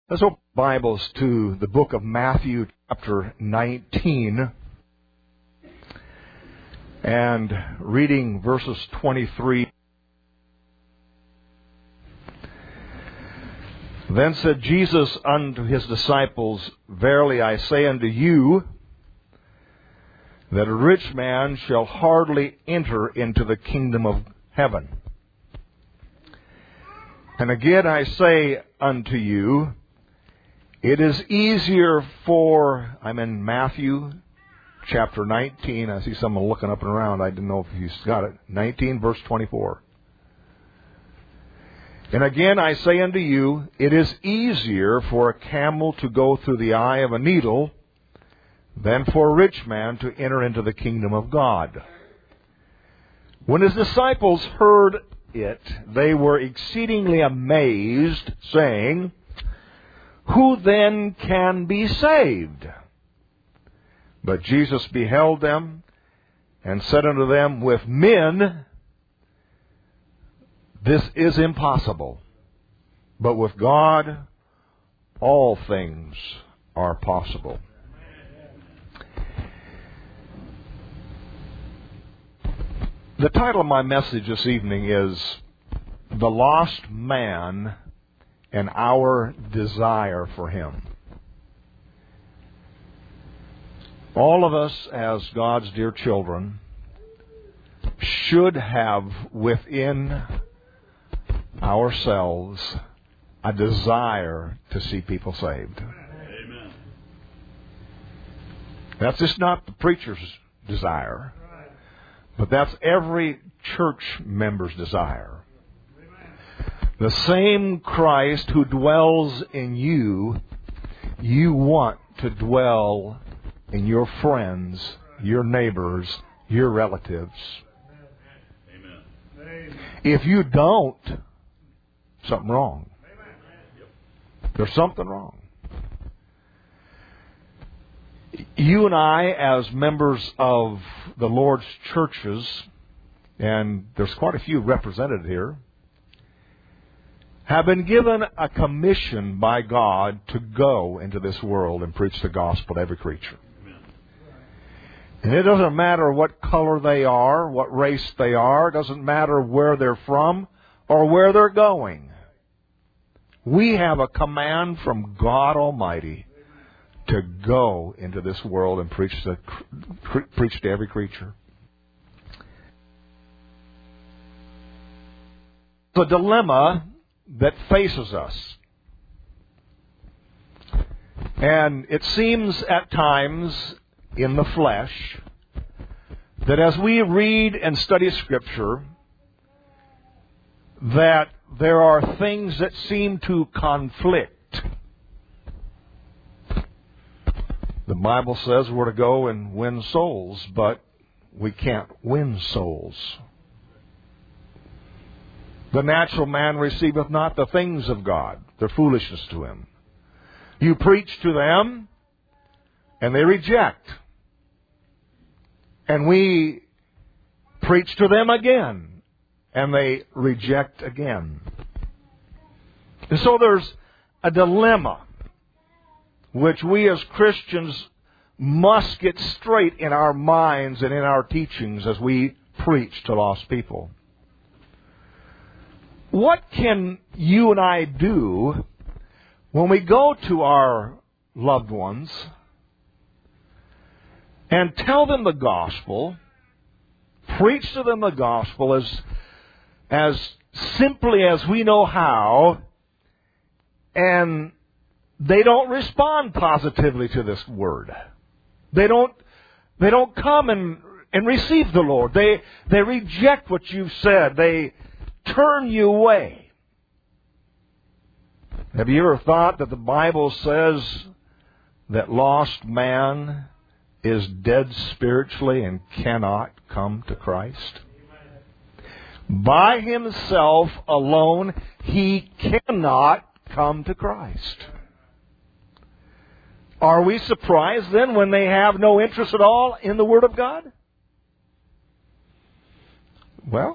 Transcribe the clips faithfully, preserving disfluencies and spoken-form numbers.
Let's open Bibles to the book of Matthew, chapter nineteen, and reading verses twenty-three. Then said Jesus unto his disciples, Verily I say unto you, that a rich man shall hardly enter into the kingdom of heaven. And again I say unto you, it is easier for, I'm in Matthew chapter nineteen. I see someone looking up and around. I didn't know if he's got it. nineteen verse twenty-four. And again I say unto you, it is easier for a camel to go through the eye of a needle than for a rich man to enter into the kingdom of God. When his disciples heard it, they were exceedingly amazed, saying, Who then can be saved? But Jesus beheld them, and said unto them, With men this is impossible, but with God all things are possible. The title of my message this evening is The Lost Man and Our Desire for Him. All of us, as God's dear children, should have within ourselves a desire to see people saved. Amen. That's just not the preacher's desire, but that's every church member's desire. The same Christ who dwells in you, you want to dwell in your friends, your neighbors, your relatives. Amen. If you don't, something wrong. There's something wrong. You and I, as members of the Lord's churches, and there's quite a few represented here, have been given a commission by God to go into this world and preach the gospel to every creature. Amen. And it doesn't matter what color they are, what race they are, it doesn't matter where they're from or where they're going. We have a command from God Almighty to go into this world and preach to, preach to every creature. The dilemma that faces us. And it seems at times in the flesh that as we read and study Scripture, that there are things that seem to conflict. The Bible says we're to go and win souls, but we can't win souls. The natural man receiveth not the things of God. They're foolishness to him. You preach to them, and they reject. And we preach to them again, and they reject again. And so there's a dilemma which we as Christians must get straight in our minds and in our teachings as we preach to lost people. What can you and I do when we go to our loved ones and tell them the gospel, preach to them the gospel as, as simply as we know how, and they don't respond positively to this word? They don't, they don't come and, and receive the Lord. They, they reject what you've said. They turn you away. Have you ever thought that the Bible says that lost man is dead spiritually and cannot come to Christ? By himself alone, he cannot come to Christ. Are we surprised then when they have no interest at all in the Word of God? Well,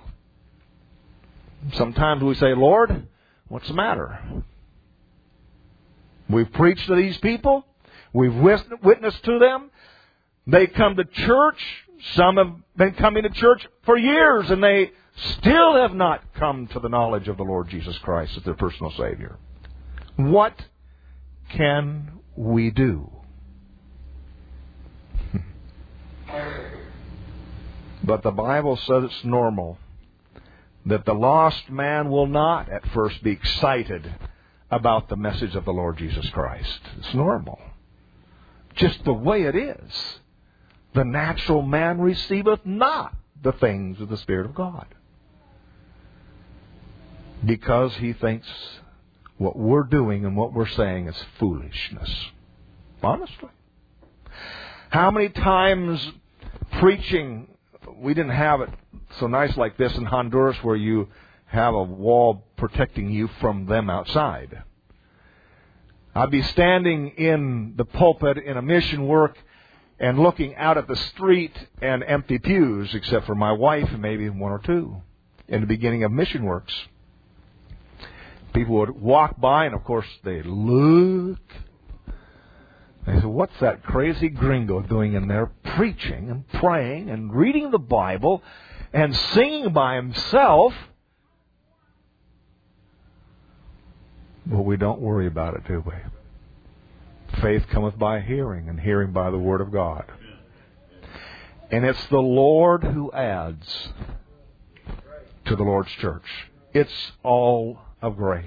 sometimes we say, Lord, what's the matter? We've preached to these people. We've witnessed to them. They come to church. Some have been coming to church for years, and they still have not come to the knowledge of the Lord Jesus Christ as their personal Savior. What can we do? But the Bible says it's normal that the lost man will not at first be excited about the message of the Lord Jesus Christ. It's normal. Just the way it is. The natural man receiveth not the things of the Spirit of God. Because he thinks what we're doing and what we're saying is foolishness. Honestly. How many times preaching, we didn't have it so nice like this in Honduras where you have a wall protecting you from them outside. I'd be standing in the pulpit in a mission work and looking out at the street and empty pews, except for my wife and maybe one or two, in the beginning of mission works. People would walk by, and of course they'd look. They said, what's that crazy gringo doing in there preaching and praying and reading the Bible and singing by himself? But we don't worry about it, do we? Faith cometh by hearing, and hearing by the Word of God. And it's the Lord who adds to the Lord's church. It's all of grace.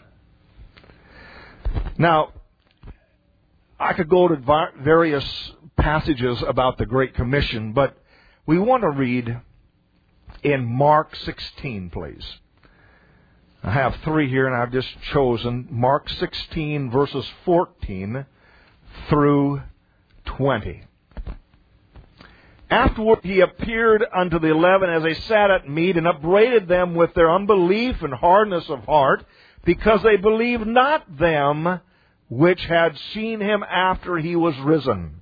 Now, I could go to various passages about the Great Commission, but we want to read in Mark sixteen, please. I have three here, and I've just chosen Mark sixteen, verses fourteen through twenty. Afterward he appeared unto the eleven as they sat at meat, and upbraided them with their unbelief and hardness of heart, because they believed not them which had seen him after he was risen.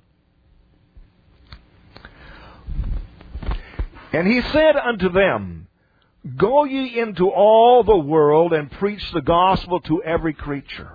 And he said unto them, Go ye into all the world, and preach the gospel to every creature.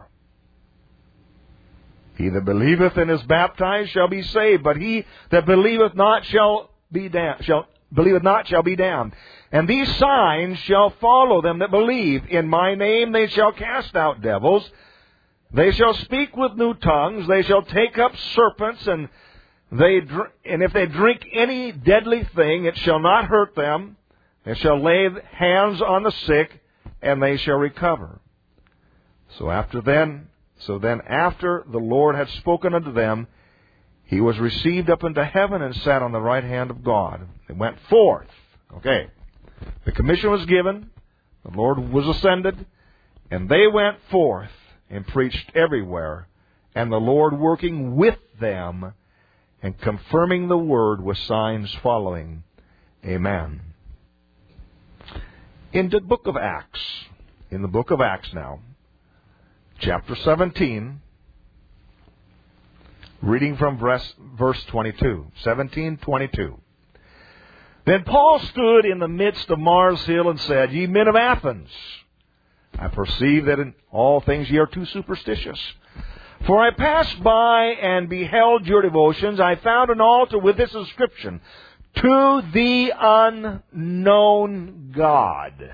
He that believeth and is baptized shall be saved, but he that believeth not shall be damned. Shall believeth not shall be damned. And these signs shall follow them that believe. In my name they shall cast out devils. They shall speak with new tongues. They shall take up serpents, and they dr- and if they drink any deadly thing, it shall not hurt them. They shall lay hands on the sick, and they shall recover. So after then, so then after the Lord had spoken unto them, he was received up into heaven and sat on the right hand of God. They went forth. Okay. The commission was given. The Lord was ascended. And they went forth and preached everywhere. And the Lord working with them and confirming the word with signs following. Amen. In the book of Acts, in the book of Acts now, chapter seventeen, reading from verse, verse twenty-two, seventeen twenty-two. Then Paul stood in the midst of Mars Hill and said, Ye men of Athens, I perceive that in all things ye are too superstitious. For I passed by and beheld your devotions. I found an altar with this inscription, To the unknown God,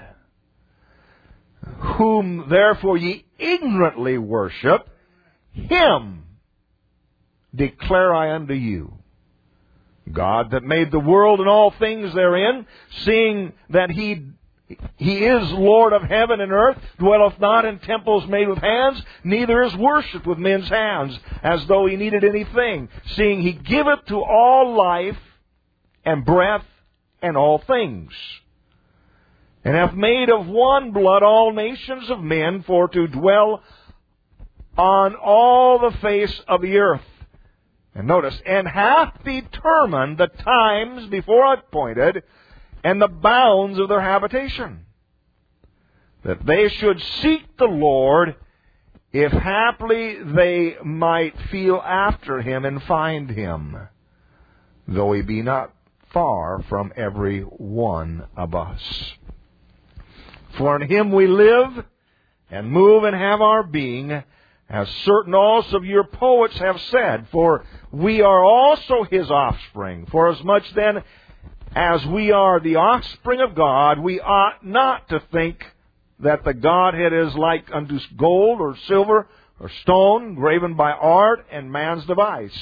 whom therefore ye ignorantly worship, him declare I unto you. God that made the world and all things therein, seeing that He He is Lord of heaven and earth, dwelleth not in temples made with hands, neither is worshipped with men's hands, as though He needed anything, seeing He giveth to all life and breath and all things, and hath made of one blood all nations of men for to dwell on all the face of the earth. And notice, and hath determined the times before appointed, and the bounds of their habitation, that they should seek the Lord, if haply they might feel after Him and find Him, though He be not far from every one of us. For in Him we live, and move, and have our being, as certain also of your poets have said, for we are also His offspring. For as much then as we are the offspring of God, we ought not to think that the Godhead is like unto gold or silver or stone, graven by art and man's device.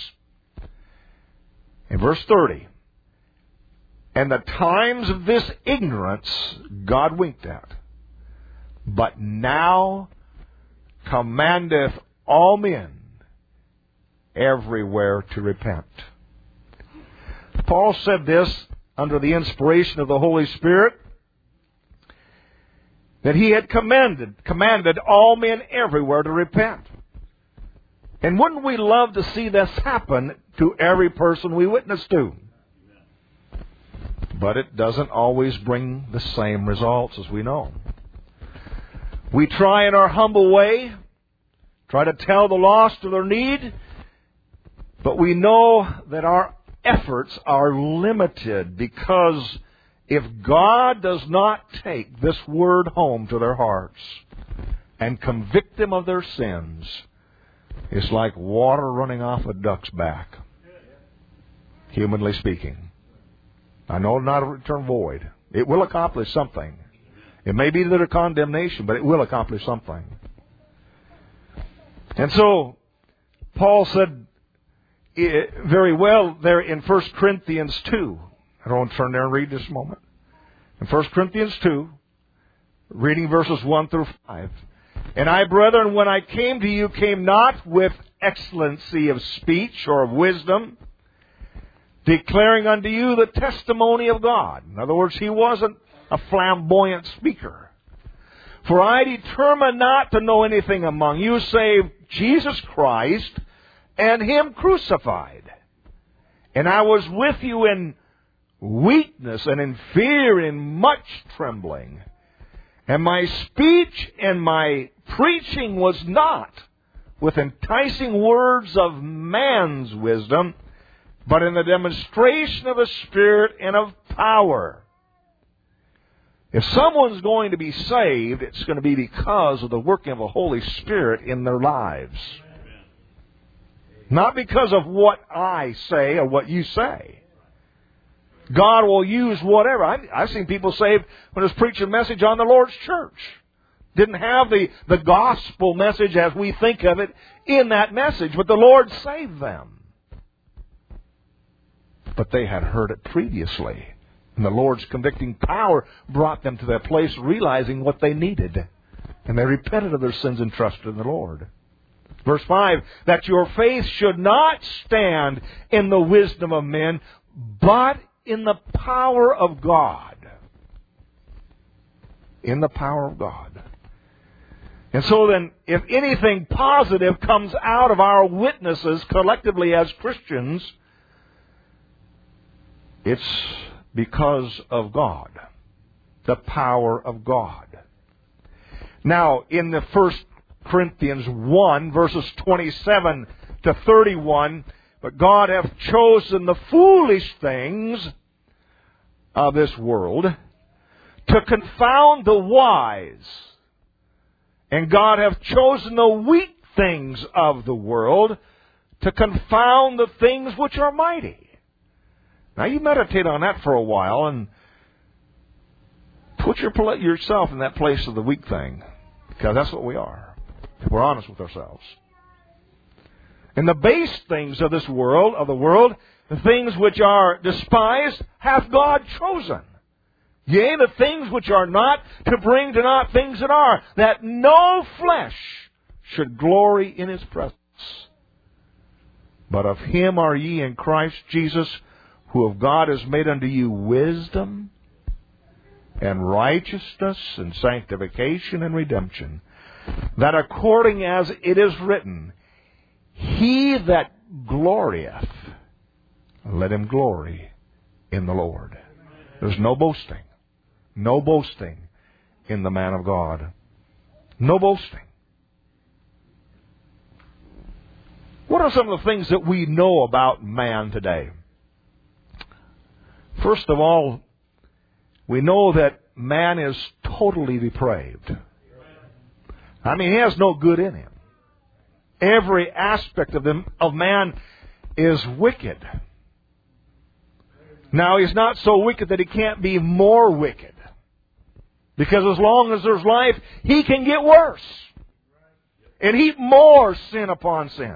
In verse thirty, and the times of this ignorance God winked at, but now commandeth all men everywhere to repent. Paul said this under the inspiration of the Holy Spirit, that he had commanded, commanded all men everywhere to repent. And wouldn't we love to see this happen to every person we witness to? But it doesn't always bring the same results, as we know. We try in our humble way, try to tell the lost of their need, but we know that our efforts are limited, because if God does not take this word home to their hearts and convict them of their sins, it's like water running off a duck's back, humanly speaking. I know it'll not return void. It will accomplish something. It may be to their condemnation, but it will accomplish something. And so, Paul said very well there in First Corinthians two. I don't want to turn there and read this moment. In First Corinthians two, reading verses one through five. And I, brethren, when I came to you, came not with excellency of speech or of wisdom, declaring unto you the testimony of God. In other words, he wasn't a flamboyant speaker. For I determined not to know anything among you save Jesus Christ and Him crucified. And I was with you in weakness and in fear and much trembling. And my speech and my preaching was not with enticing words of man's wisdom, but in the demonstration of the Spirit and of power. If someone's going to be saved, it's going to be because of the working of the Holy Spirit in their lives. Not because of what I say or what you say. God will use whatever. I've, I've seen people saved when I was preaching a message on the Lord's church. Didn't have the, the gospel message as we think of it in that message, but the Lord saved them. But they had heard it previously. And the Lord's convicting power brought them to that place realizing what they needed. And they repented of their sins and trusted in the Lord. Verse five, that your faith should not stand in the wisdom of men, but in the power of God. In the power of God. And so then, if anything positive comes out of our witnesses collectively as Christians, it's because of God. The power of God. Now, in the First Corinthians one, verses twenty-seven to thirty-one, but God hath chosen the foolish things of this world to confound the wise. And God hath chosen the weak things of the world to confound the things which are mighty. Now you meditate on that for a while and put your, yourself in that place of the weak thing. Because that's what we are, if we're honest with ourselves. And the base things of this world, of the world, the things which are despised, hath God chosen. Yea, the things which are not, to bring to naught things that are, that no flesh should glory in His presence. But of Him are ye in Christ Jesus, who of God is made unto you wisdom and righteousness and sanctification and redemption, that according as it is written, He that glorieth, let him glory in the Lord. There's no boasting. No boasting in the man of God. No boasting. What are some of the things that we know about man today? First of all, we know that man is totally depraved. I mean, he has no good in him. Every aspect of them of man is wicked. Now, he's not so wicked that he can't be more wicked. Because as long as there's life, he can get worse. And heap more sin upon sin.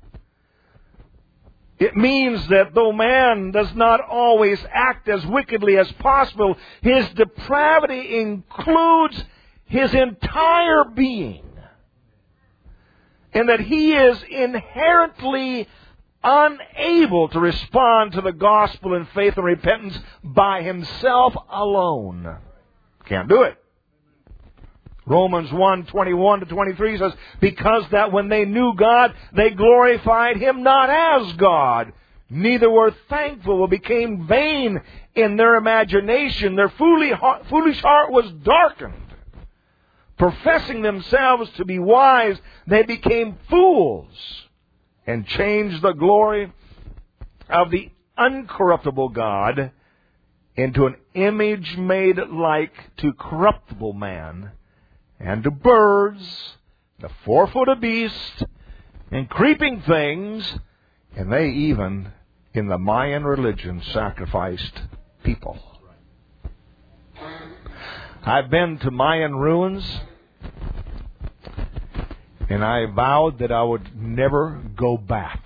It means that though man does not always act as wickedly as possible, his depravity includes his entire being. And that he is inherently unable to respond to the gospel in faith and repentance by himself alone. Can't do it. Romans one, twenty-one to twenty-three says, because that when they knew God, they glorified Him not as God, neither were thankful, but became vain in their imagination. Their foolish heart was darkened. Professing themselves to be wise, they became fools and changed the glory of the uncorruptible God into an image made like to corruptible man, and to birds, the four-footed beast, and creeping things, and they even, in the Mayan religion, sacrificed people. I've been to Mayan ruins, and I vowed that I would never go back.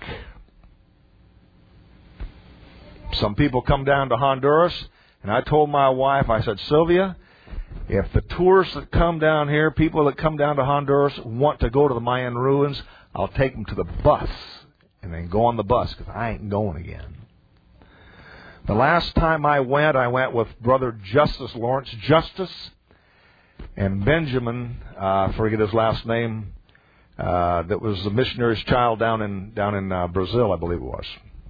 Some people come down to Honduras, and I told my wife, I said, Sylvia, if the tourists that come down here, people that come down to Honduras, want to go to the Mayan ruins, I'll take them to the bus and then go on the bus, because I ain't going again. The last time I went, I went with Brother Justice Lawrence Justice and Benjamin, uh, I forget his last name, uh, that was the missionary's child down in down in uh, Brazil, I believe it was.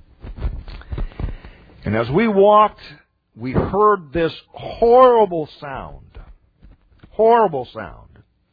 And as we walked, we heard this horrible sound. Horrible sound.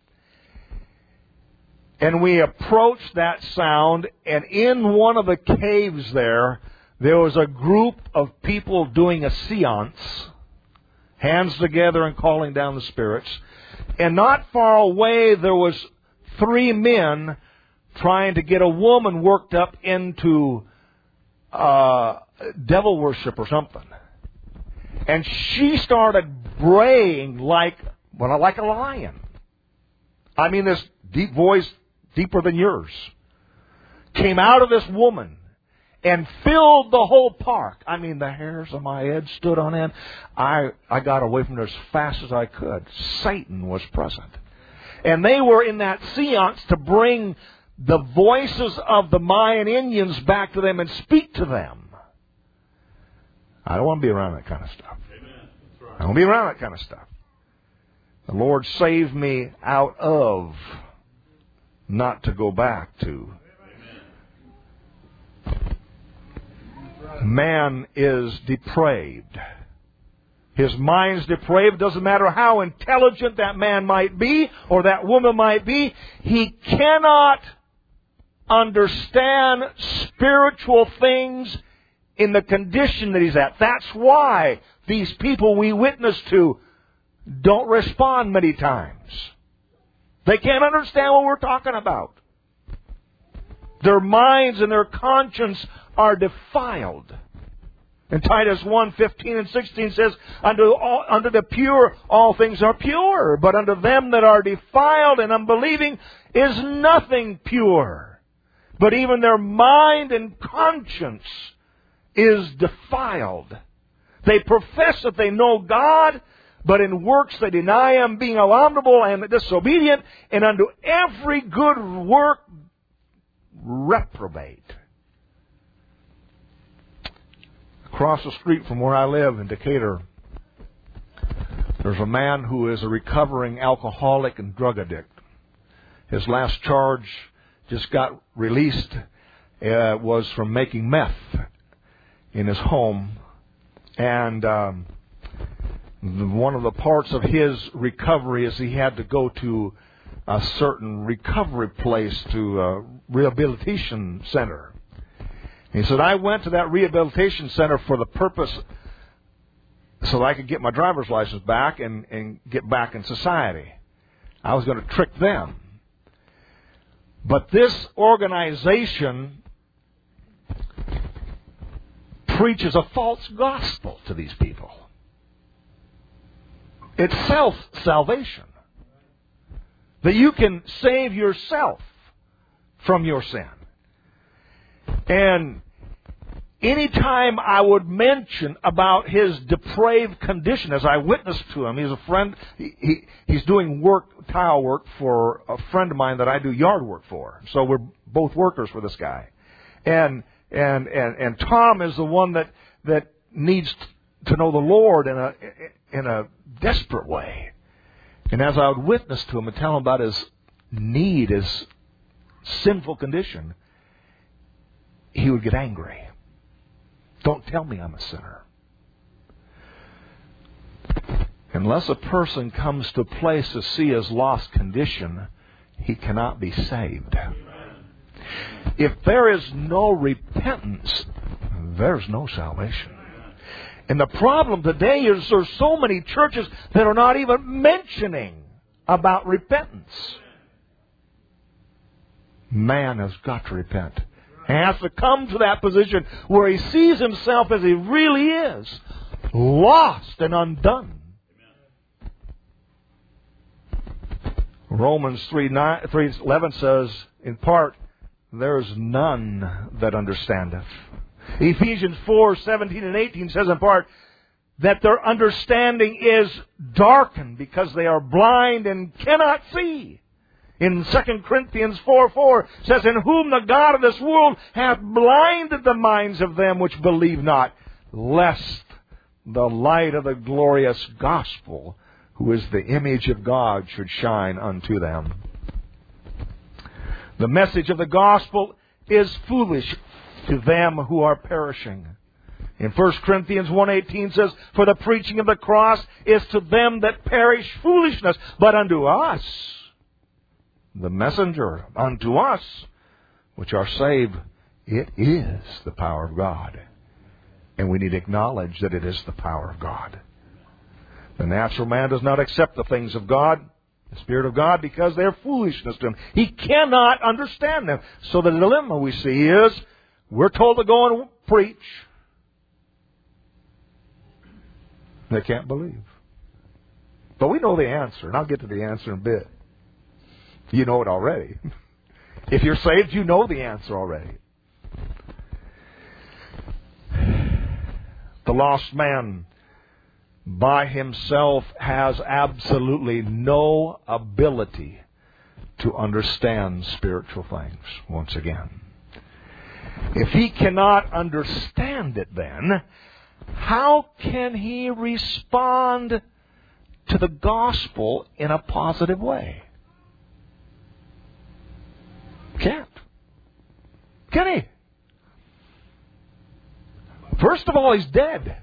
And we approached that sound, and in one of the caves there, there was a group of people doing a seance, hands together and calling down the spirits. And not far away, there was three men trying to get a woman worked up into uh, devil worship or something. And she started braying like, well, like a lion. I mean, this deep voice, deeper than yours, came out of this woman and filled the whole park. I mean, the hairs on my head stood on end. I, I got away from there as fast as I could. Satan was present. And they were in that seance to bring the voices of the Mayan Indians back to them and speak to them. I don't want to be around that kind of stuff. Amen. That's right. I don't want to be around that kind of stuff. The Lord saved me out of, not to go back to. Man is depraved. His mind's depraved. Doesn't matter how intelligent that man might be or that woman might be. He cannot understand spiritual things in the condition that he's at. That's why these people we witness to don't respond many times. They can't understand what we're talking about. Their minds and their conscience are defiled. And Titus one, fifteen and sixteen says, Unto, all, unto the pure all things are pure, but unto them that are defiled and unbelieving is nothing pure. But even their mind and conscience is defiled. They profess that they know God, but in works they deny Him, being abominable and disobedient, and unto every good work reprobate. Across the street from where I live in Decatur, there's a man who is a recovering alcoholic and drug addict. His last charge just got released, uh, was from making meth in his home. And um, one of the parts of his recovery is he had to go to a certain recovery place, to a rehabilitation center. He said, I went to that rehabilitation center for the purpose so that I could get my driver's license back and, and get back in society. I was going to trick them. But this organization preaches a false gospel to these people. It's self-salvation. That you can save yourself from your sin. And anytime I would mention about his depraved condition, as I witnessed to him, he's a friend, he, he, he's doing work, tile work for a friend of mine that I do yard work for. So we're both workers for this guy. And and and, and Tom is the one that, that needs to know the Lord in a in a desperate way. And as I would witness to him and tell him about his need, his sinful condition, he would get angry. Don't tell me I'm a sinner. Unless a person comes to a place to see his lost condition, he cannot be saved. If there is no repentance, there's no salvation. And the problem today is there's so many churches that are not even mentioning about repentance. Man has got to repent. He has to come to that position where he sees himself as he really is, lost and undone. Romans three eleven says, in part, there is none that understandeth. Ephesians four seventeen and eighteen says in part that their understanding is darkened because they are blind and cannot see. In Second Corinthians four four says, in whom the God of this world hath blinded the minds of them which believe not, lest the light of the glorious gospel, who is the image of God, should shine unto them. The message of the gospel is foolish to them who are perishing. In First Corinthians one eighteen says, for the preaching of the cross is to them that perish foolishness, but unto us, the messenger, unto us, which are saved, it is the power of God. And we need to acknowledge that it is the power of God. The natural man does not accept the things of God, the Spirit of God, because they are foolishness to him. He cannot understand them. So the dilemma we see is, we're told to go and preach. They can't believe. But we know the answer, and I'll get to the answer in a bit. You know it already. If you're saved, you know the answer already. The lost man by himself has absolutely no ability to understand spiritual things, once again. If he cannot understand it, then how can he respond to the gospel in a positive way? Can't. Can he? First of all, he's dead.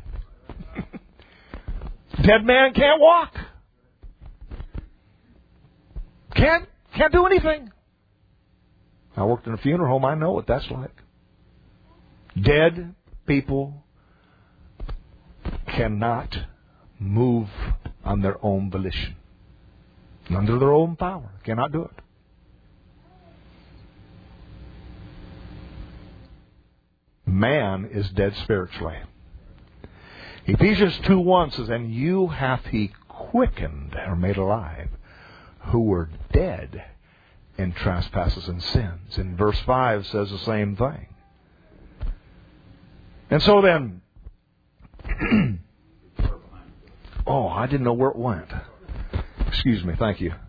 Dead man can't walk. Can't, can't do anything. I worked in a funeral home. I know what that's like. Dead people cannot move on their own volition. Under their own power. Cannot do it. Man is dead spiritually. Ephesians two one says, and you hath he quickened, or made alive, who were dead in trespasses and sins. And verse five says the same thing. And so then, oh, I didn't know where it went. Excuse me, thank you.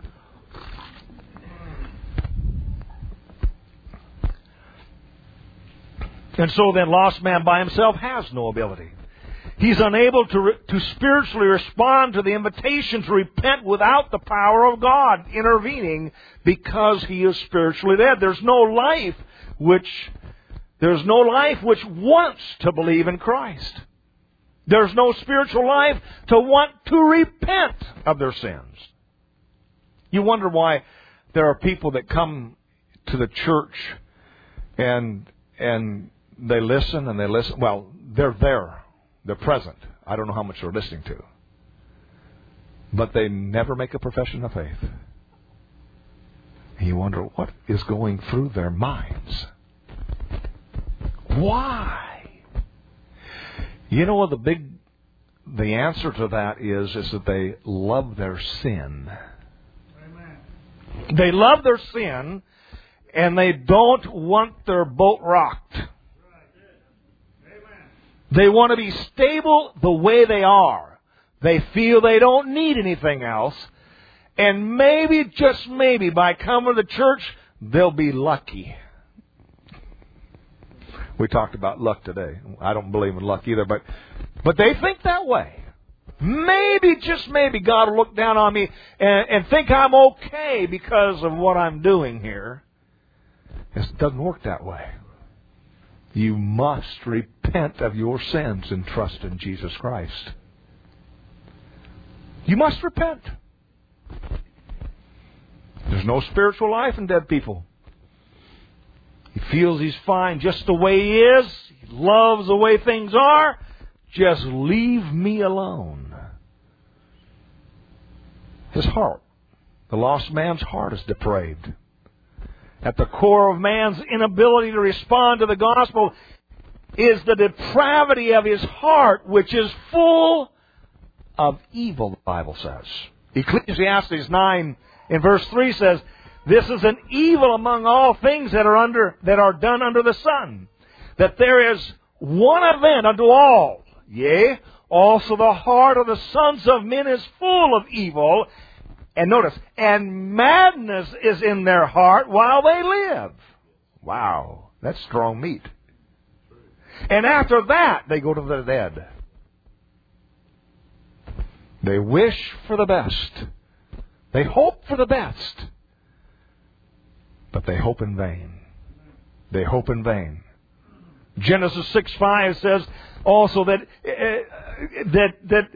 And so then, lost man by himself has no ability. He's unable to, re- to spiritually respond to the invitation to repent without the power of God intervening, because he is spiritually dead. There's no life which, there's no life which wants to believe in Christ. There's no spiritual life to want to repent of their sins. You wonder why there are people that come to the church and, and, they listen and they listen. Well, they're there. They're present. I don't know how much they're listening to. But they never make a profession of faith. And you wonder what is going through their minds. Why? You know what the big, the answer to that is, is that they love their sin. Amen. They love their sin, and they don't want their boat rocked. They want to be stable the way they are. They feel they don't need anything else. And maybe, just maybe, by coming to church, they'll be lucky. We talked about luck today. I don't believe in luck either, but but they think that way. Maybe, just maybe, God will look down on me and, and think I'm okay because of what I'm doing here. It doesn't work that way. You must repent of your sins and trust in Jesus Christ. You must repent. There's no spiritual life in dead people. He feels he's fine just the way he is. He loves the way things are. Just leave me alone. His heart, the lost man's heart, is depraved. At the core of man's inability to respond to the gospel is the depravity of his heart, which is full of evil, the Bible says. Ecclesiastes nine in verse three says, "This is an evil among all things that are under that are done under the sun, that there is one event unto all. Yea, also the heart of the sons of men is full of evil." And notice, "and madness is in their heart while they live." Wow, that's strong meat. "And after that, they go to the dead." They wish for the best. They hope for the best. But they hope in vain. They hope in vain. Genesis six five says also that uh, that that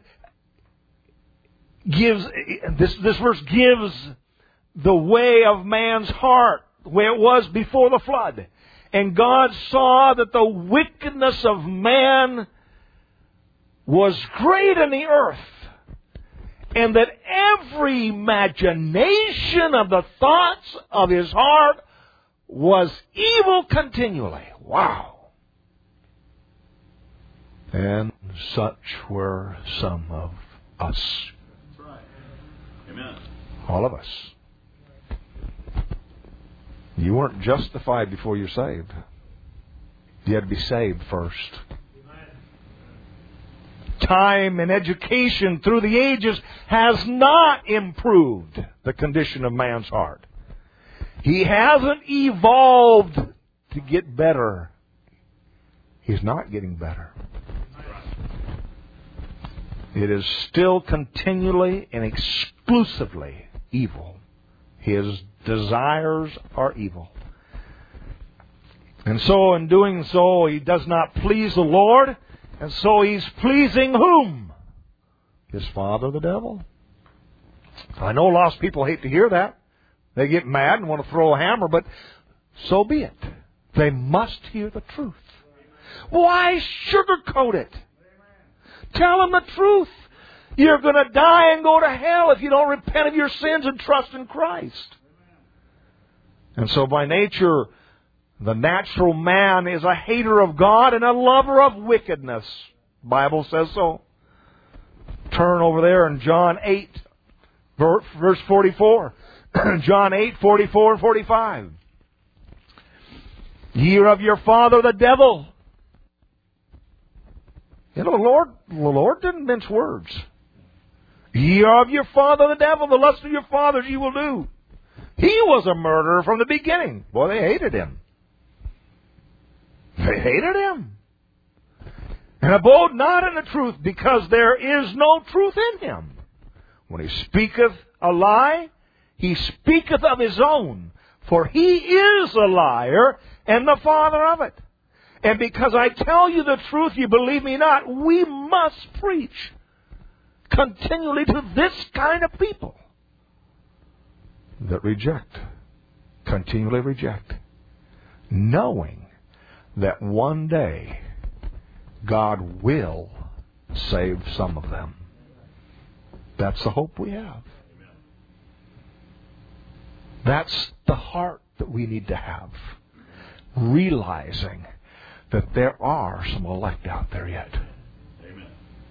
gives this this verse gives the way of man's heart, the way it was before the flood. "And God saw that the wickedness of man was great in the earth, and that every imagination of the thoughts of his heart was evil continually." Wow. And such were some of us. That's right. Amen. All of us. You weren't justified before you're saved. You had to be saved first. Time and education through the ages has not improved the condition of man's heart. He hasn't evolved to get better. He's not getting better. It is still continually and exclusively evil. His desires are evil. And so in doing so, he does not please the Lord. And so he's pleasing whom? His father, the devil. I know lost people hate to hear that. They get mad and want to throw a hammer, but so be it. They must hear the truth. Why sugarcoat it? Tell them the truth. You're going to die and go to hell if you don't repent of your sins and trust in Christ. And so by nature, the natural man is a hater of God and a lover of wickedness. The Bible says so. Turn over there in John eight, verse forty-four. John eight, forty-four and forty-five. "Ye are of your father the devil." You know, the Lord, the Lord didn't mince words. "Ye are of your father the devil, the lust of your fathers ye will do." He was a murderer from the beginning. Boy, they hated him. They hated him. "And abode not in the truth, because there is no truth in him. When he speaketh a lie, he speaketh of his own, for he is a liar and the father of it. And because I tell you the truth, you believe me not." We must preach continually to this kind of people that reject, continually reject, knowing that one day God will save some of them. That's the hope we have. That's the heart that we need to have. Realizing that there are some elect out there yet. Amen.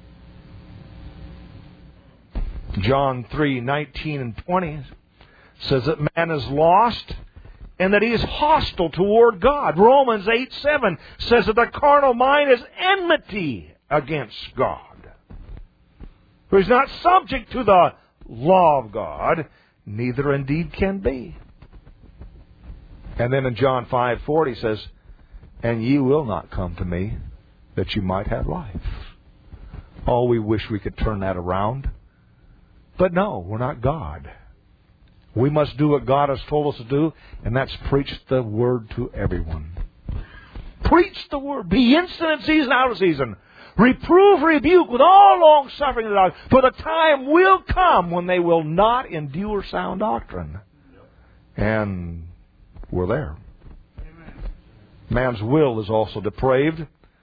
John three nineteen and twenty says that man is lost and that he is hostile toward God. Romans eight seven says that the carnal mind is enmity against God. For he's not subject to the law of God, neither indeed can be. And then in John five forty says, and ye will not come to me that you might have life. Oh, we wish we could turn that around. But no, we're not God. We must do what God has told us to do, and that's preach the Word to everyone. Preach the Word. Be instant in season, out of season. Reprove, rebuke with all long suffering of God. For the time will come when they will not endure sound doctrine. And we're there. Man's will is also depraved.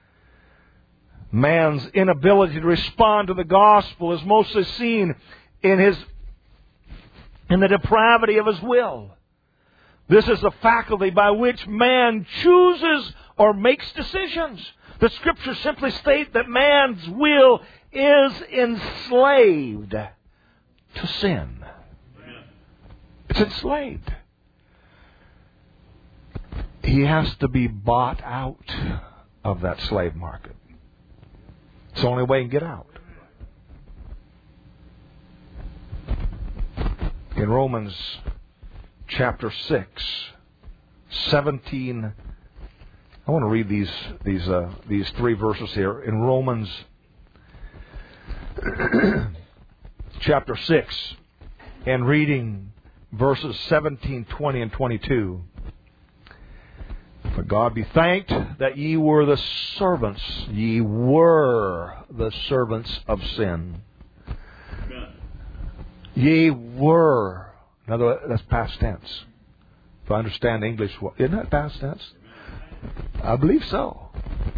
Man's inability to respond to the gospel is mostly seen in his in the depravity of his will. This is the faculty by which man chooses or makes decisions. The Scriptures simply state that man's will is enslaved to sin. It's enslaved. He has to be bought out of that slave market. It's the only way he can get out. In Romans chapter six, seventeen, I want to read these these uh, these three verses here. In Romans chapter six, and reading verses seventeen, twenty, and twenty-two. But God be thanked that ye were the servants, ye were the servants of sin. Amen. Ye were. In other words, that's past tense. If I understand English, isn't that past tense? I believe so.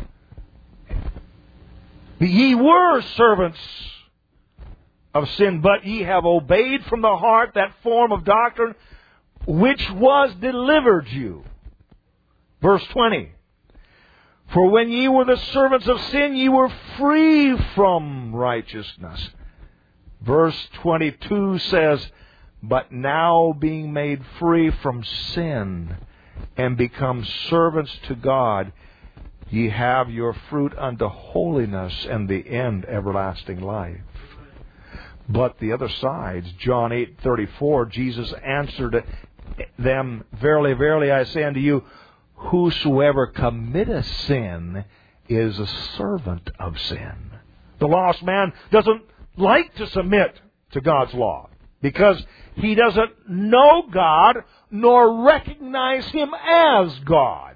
Ye were servants of sin, but ye have obeyed from the heart that form of doctrine which was delivered you. Verse twenty. For when ye were the servants of sin, ye were free from righteousness. Verse twenty-two says, but now being made free from sin and become servants to God, ye have your fruit unto holiness and the end everlasting life. But the other side, John eight thirty-four, Jesus answered them, verily, verily, I say unto you, whosoever committeth sin is a servant of sin. The lost man doesn't like to submit to God's law because he doesn't know God nor recognize Him as God,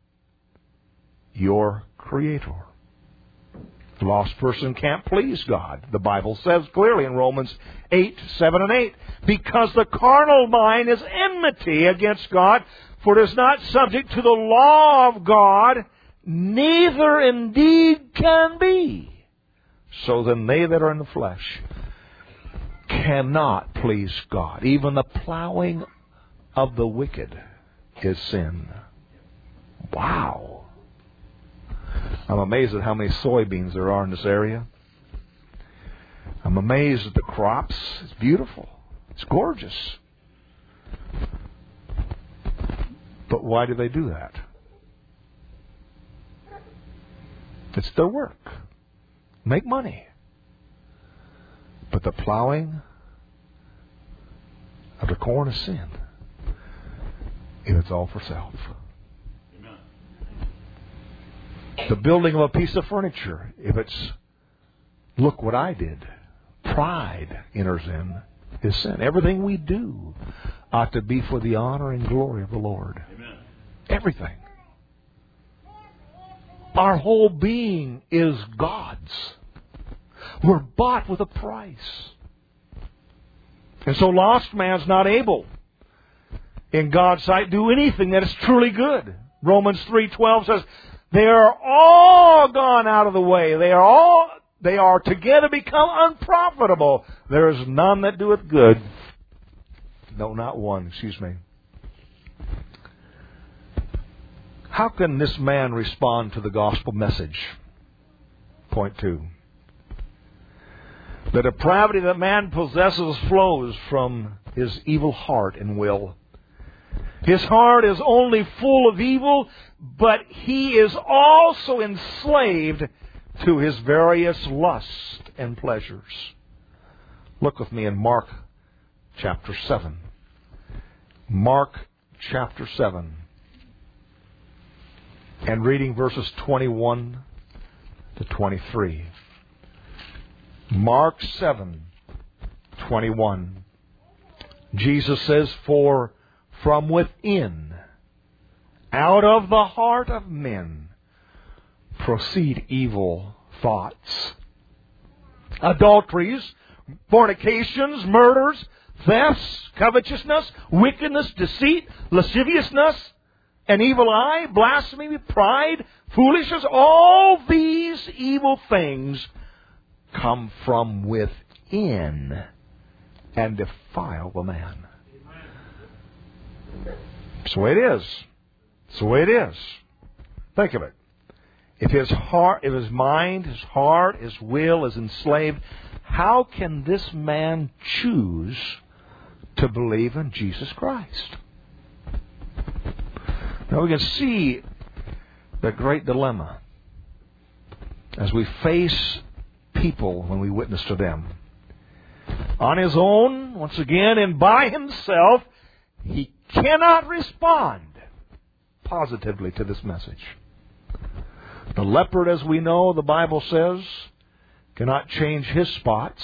your Creator. The lost person can't please God. The Bible says clearly in Romans eight, seven, and eight, because the carnal mind is enmity against God, for it is not subject to the law of God, neither indeed can be. So then they that are in the flesh cannot please God. Even the plowing of the wicked is sin. Wow. I'm amazed at how many soybeans there are in this area. I'm amazed at the crops. It's beautiful. It's gorgeous. But why do they do that? It's their work. Make money. But the plowing of the corn is sin. And it's all for self. Amen. The building of a piece of furniture, if it's, look what I did, pride enters in, is sin. Everything we do ought to be for the honor and glory of the Lord. Amen. Everything. Our whole being is God's. We're bought with a price. And so lost man's not able, in God's sight, do anything that is truly good. Romans three twelve says, they are all gone out of the way. They are all, they are together become unprofitable. There is none that doeth good. No, not one, excuse me. How can this man respond to the gospel message? Point two. The depravity that man possesses flows from his evil heart and will. His heart is only full of evil, but he is also enslaved to his various lusts and pleasures. Look with me in Mark chapter seven. Mark chapter seven. And reading verses twenty-one to twenty-three. Mark seven, twenty-one. Jesus says, "For from within, out of the heart of men, proceed evil thoughts, adulteries, fornications, murders, thefts, covetousness, wickedness, deceit, lasciviousness, an evil eye, blasphemy, pride, foolishness. All these evil things come from within and defile the man." It's the way it is. It's the way it is. Think of it. If his heart, if his mind, his heart, his will is enslaved, how can this man choose to believe in Jesus Christ? Now we can see the great dilemma as we face people when we witness to them. On his own, once again, and by himself, he cannot respond positively to this message. The leopard, as we know, the Bible says, cannot change his spots.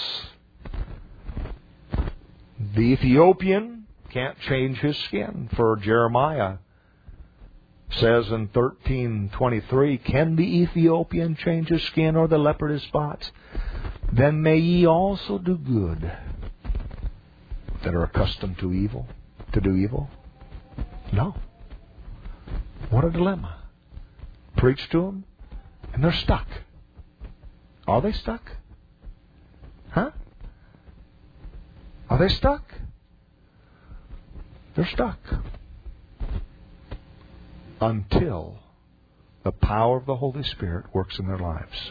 The Ethiopian can't change his skin. For Jeremiah says in thirteen twenty-three, "Can the Ethiopian change his skin or the leopard his spots? Then may ye also do good that are accustomed to evil, to do evil." No. What a dilemma. Preach to them, and they're stuck. Are they stuck? Huh? Are they stuck? They're stuck. Until the power of the Holy Spirit works in their lives.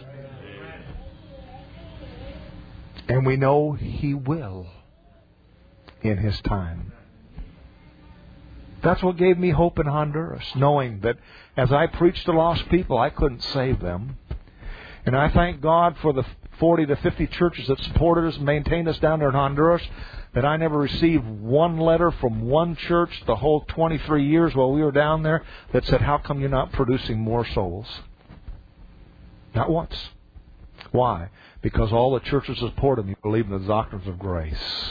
And we know He will in His time. That's what gave me hope in Honduras, knowing that as I preached to lost people, I couldn't save them. And I thank God for the forty to fifty churches that supported us and maintained us down there in Honduras, that I never received one letter from one church the whole twenty-three years while we were down there that said, "How come you're not producing more souls?" Not once. Why? Because all the churches that supported me believe in the doctrines of grace.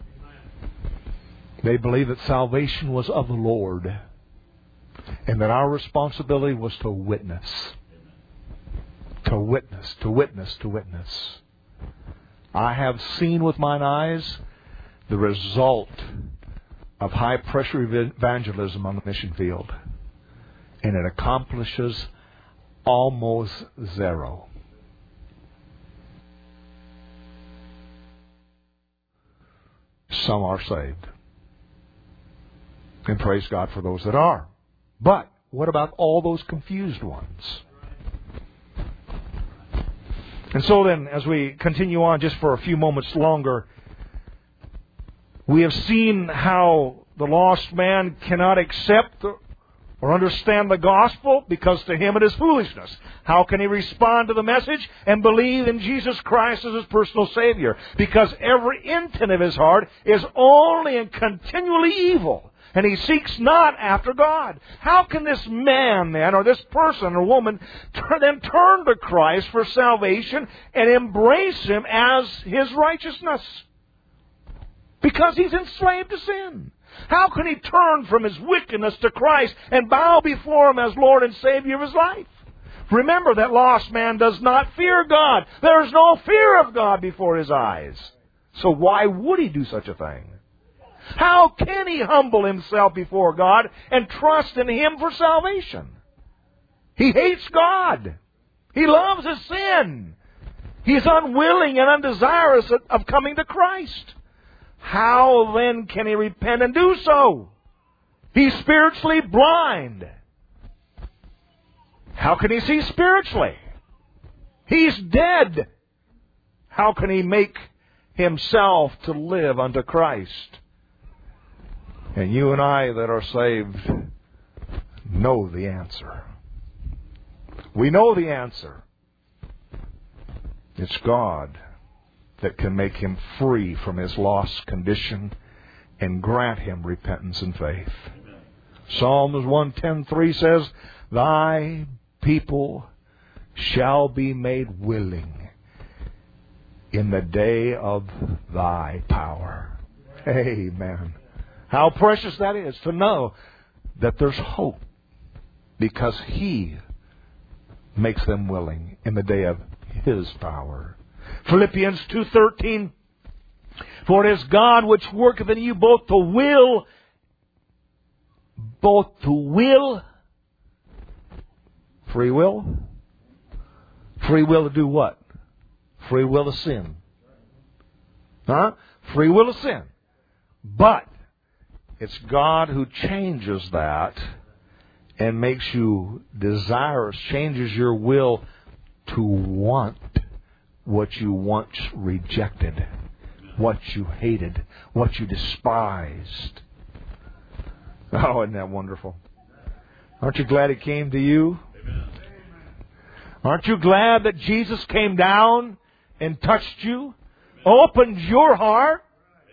They believe that salvation was of the Lord, and that our responsibility was to witness. To witness, to witness, to witness. I have seen with mine eyes the result of high-pressure evangelism on the mission field. And it accomplishes almost zero. Some are saved. And praise God for those that are. But what about all those confused ones? And so then, as we continue on just for a few moments longer, we have seen how the lost man cannot accept or understand the gospel because to him it is foolishness. How can he respond to the message and believe in Jesus Christ as his personal Savior? Because every intent of his heart is only and continually evil. And he seeks not after God. How can this man then, or this person or woman, turn, then turn to Christ for salvation and embrace Him as His righteousness? Because he's enslaved to sin. How can he turn from his wickedness to Christ and bow before Him as Lord and Savior of his life? Remember that lost man does not fear God. There is no fear of God before his eyes. So why would he do such a thing? How can he humble himself before God and trust in Him for salvation? He hates God. He loves his sin. He is unwilling and undesirous of coming to Christ. How then can he repent and do so? He's spiritually blind. How can he see spiritually? He's dead. How can he make himself to live unto Christ? And you and I that are saved know the answer. We know the answer. It's God that can make him free from his lost condition and grant him repentance and faith. Amen. Psalms one ten three says, Thy people shall be made willing in the day of Thy power. Amen. How precious that is to know that there's hope because He makes them willing in the day of His power. Philippians two thirteen, For it is God which worketh in you both to will, both to will, free will, free will to do what? Free will to sin. Huh? Free will to sin. But it's God who changes that and makes you desirous, changes your will to want what you once rejected, what you hated, what you despised. Oh, isn't that wonderful? Aren't you glad He came to you? Amen. Aren't you glad that Jesus came down and touched you? Amen. Opened your heart?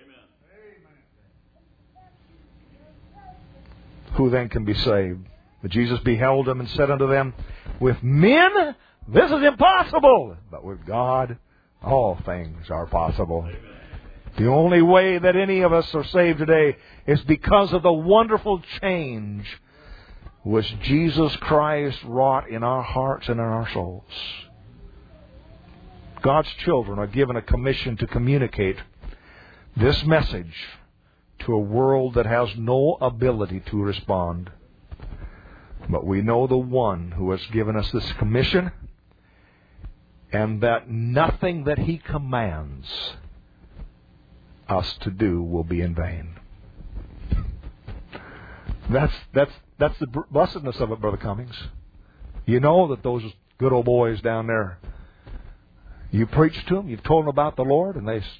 Amen. Who then can be saved? But Jesus beheld them and said unto them, With men this is impossible, but with God all things are possible. Amen. The only way that any of us are saved today is because of the wonderful change which Jesus Christ wrought in our hearts and in our souls. God's children are given a commission to communicate this message to a world that has no ability to respond. But we know the one who has given us this commission, and that nothing that He commands us to do will be in vain. That's that's that's the blessedness of it, Brother Cummings. You know that those good old boys down there, you preach to them, you've told them about the Lord, and they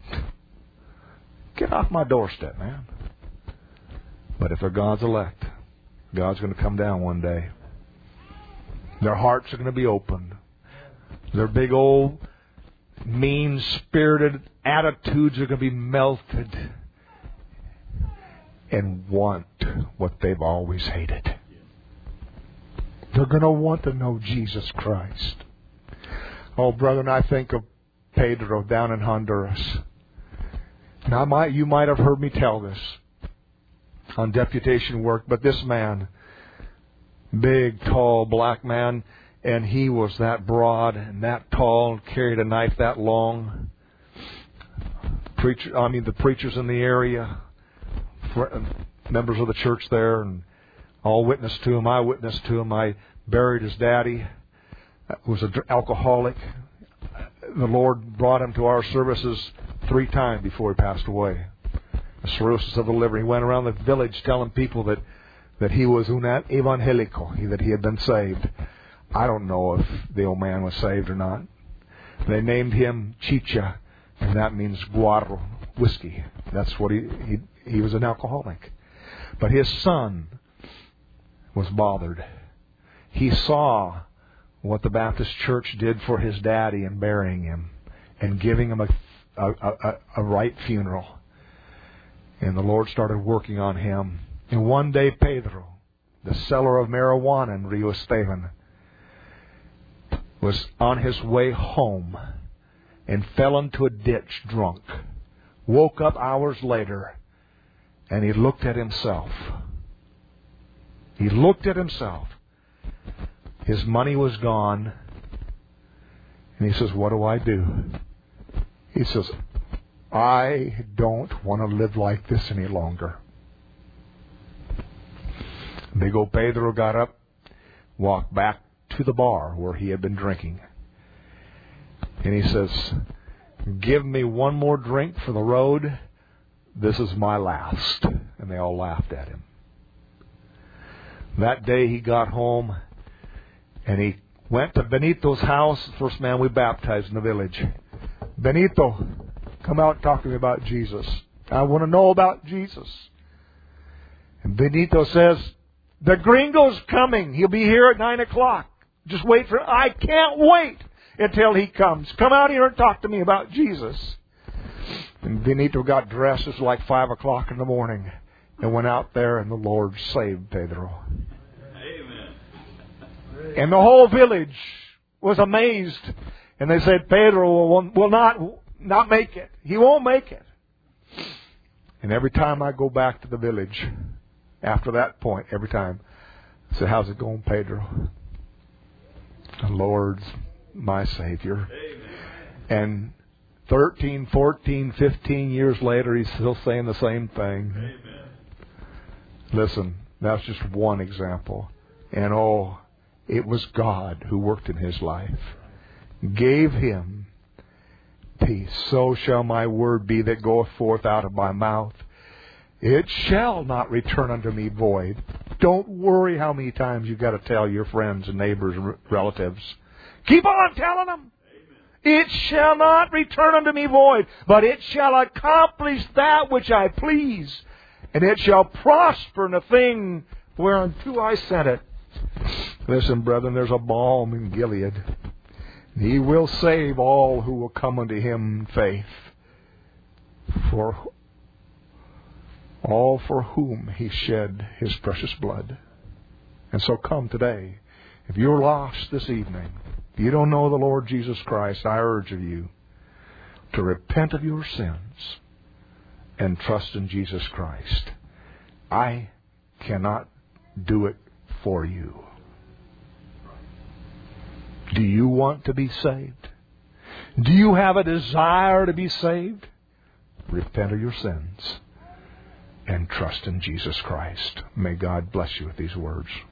get off my doorstep, man. But if they're God's elect, God's going to come down one day. Their hearts are going to be opened. Their big old mean-spirited attitudes are going to be melted and want what they've always hated. They're going to want to know Jesus Christ. Oh, brother, and I think of Pedro down in Honduras. Now, might, you might have heard me tell this on deputation work, but this man, big, tall, black man, and he was that broad and that tall, and carried a knife that long. Preacher, I mean, the preachers in the area, members of the church there, and all witnessed to him. I witnessed to him. I buried his daddy, who was an alcoholic. The Lord brought him to our services three times before he passed away. The cirrhosis of the liver. He went around the village telling people that, that he was un evangelico, that he had been saved. I don't know if the old man was saved or not. They named him Chicha, and that means guarro, whiskey. That's what he, he he was an alcoholic. But his son was bothered. He saw what the Baptist church did for his daddy in burying him and giving him a, a, a, a right funeral. And the Lord started working on him. And one day Pedro, the seller of marijuana in Rio Esteban, was on his way home and fell into a ditch drunk. Woke up hours later, and he looked at himself. He looked at himself. His money was gone. And he says, what do I do? He says, I don't want to live like this any longer. Big old Pedro got up, walked back to the bar where he had been drinking. And he says, give me one more drink for the road. This is my last. And they all laughed at him. That day he got home And he went to Benito's house, first man we baptized in the village. Benito, come out and talk to me about Jesus. I want to know about Jesus. And Benito says, the gringo's coming. He'll be here at nine o'clock. Just wait for him. I can't wait until he comes. Come out here and talk to me about Jesus. And Benito got dressed. It was like five o'clock in the morning. And went out there, and the Lord saved Pedro. Amen. And the whole village was amazed. And they said, Pedro will, will not, not make it. He won't make it. And every time I go back to the village, after that point, every time, I say, how's it going, Pedro? The Lord's my Savior. Amen. And thirteen, fourteen, fifteen years later, he's still saying the same thing. Amen. Listen, that's just one example. And oh, it was God who worked in his life. Gave him peace. So shall my word be that goeth forth out of my mouth. It shall not return unto me void. Don't worry how many times you've got to tell your friends and neighbors and relatives. Keep on telling them. Amen. It shall not return unto me void, but it shall accomplish that which I please. And it shall prosper in the thing whereunto I sent it. Listen, brethren, there's a balm in Gilead. He will save all who will come unto him in faith. For all for whom he shed his precious blood. And so come today. If you're lost this evening, if you don't know the Lord Jesus Christ, I urge of you to repent of your sins and trust in Jesus Christ. I cannot do it for you. Do you want to be saved? Do you have a desire to be saved? Repent of your sins and trust in Jesus Christ. May God bless you with these words.